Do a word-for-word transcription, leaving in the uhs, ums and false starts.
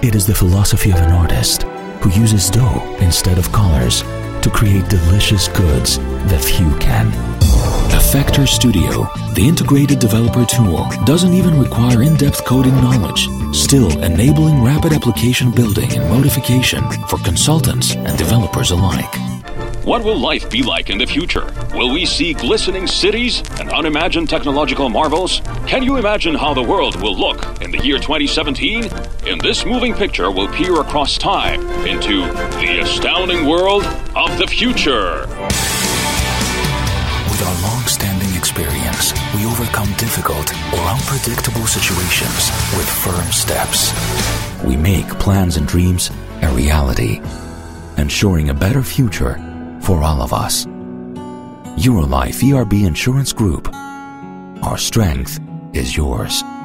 It is the philosophy of an artist who uses dough instead of colors to create delicious goods that few can. Effector Studio, the integrated developer tool, doesn't even require in-depth coding knowledge, still enabling rapid application building and modification for consultants and developers alike. What will life be like in the future? Will we see glistening cities and unimagined technological marvels? Can you imagine how the world will look in the year twenty seventeen? In this moving picture, we'll peer across time into the astounding world of the future. With our long-standing experience, we overcome difficult or unpredictable situations with firm steps. We make plans and dreams a reality, ensuring a better future for all of us. Eurolife E R B Insurance Group. Our strength is yours.